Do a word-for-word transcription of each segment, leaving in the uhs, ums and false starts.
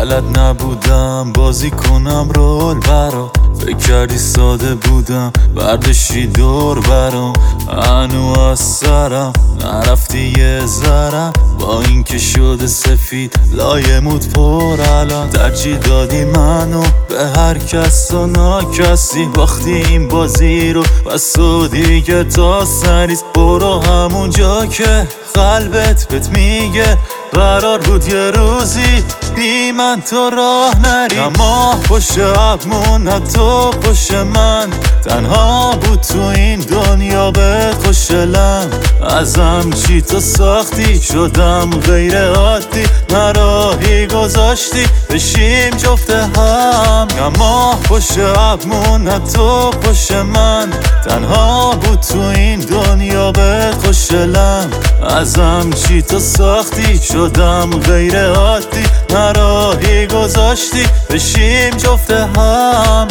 بلد نبودم بازی کنم رول برا، فکر کردی ساده بودم برداشتی دور برام. هنو از سرم نرفتی یه ذرم، با اینکه شده سفید لایمود پر الان. ترجیح دادی منو به هر کس و ناکسی، باختی این بازی رو پس تو دیگه تا سریز برو همون جا که قلبت بهت میگه قرار بود یه روزی بی من تو راه نری. اما پشت عبمون نه تو پشت من، تنها بود تو این دنیا بهت خوشلم. ازم چی تو ساختی شدم غیر عادی، نراهی گذاشتی بشیم جفت هم. اما پشت عبمون نه تو پشت من، تنها بود تو این دنیا بهت خوشلم. ازم چی تو ساختی شدم غیر عادی، نراهی گذاشتی بشیم جفت هم.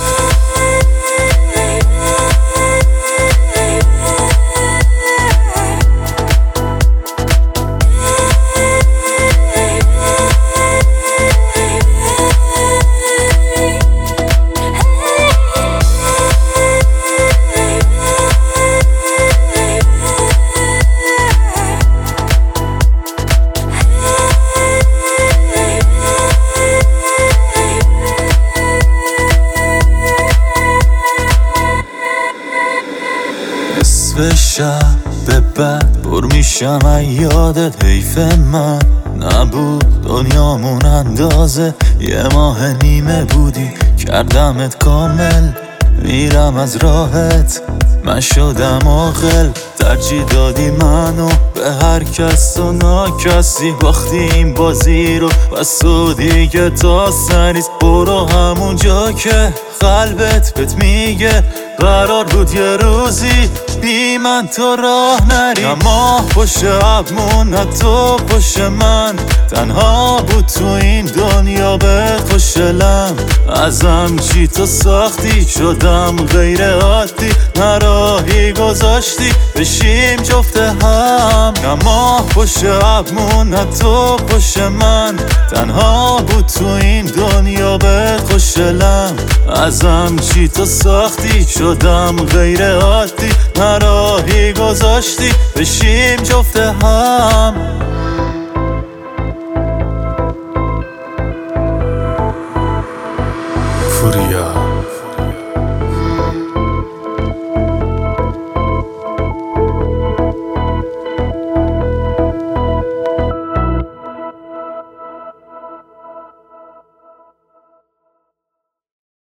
نصف شب به بعد پر میشم یادت، حیف من نبود دنیامون اندازه یه ماه نیمه بودی کردمت کامل. میرم از راحت من شدم عاقل، ترجیح دادی منو به هر کس و ناکسی، باختی این بازی رو پس تو دیگه تا سریز برو همون جا که قلبت بهت میگه قرار بود یه روزی بی من تو راه نری. اما پشت عبمون نه تو پشت من، تنها بود تو این دنیا بهت خوشلم. ازم چی تو ساختی شدم غیر عادی، نراهی گذاشتی بشیم جفت هم. اما پشت عبمون نه تو پشت من، تنها بود تو این دنیا بهت خوشلم. ازم چی تو ساختی شدم غیر عادی، نراهی گذاشتی بشیم جفت هم. فوریا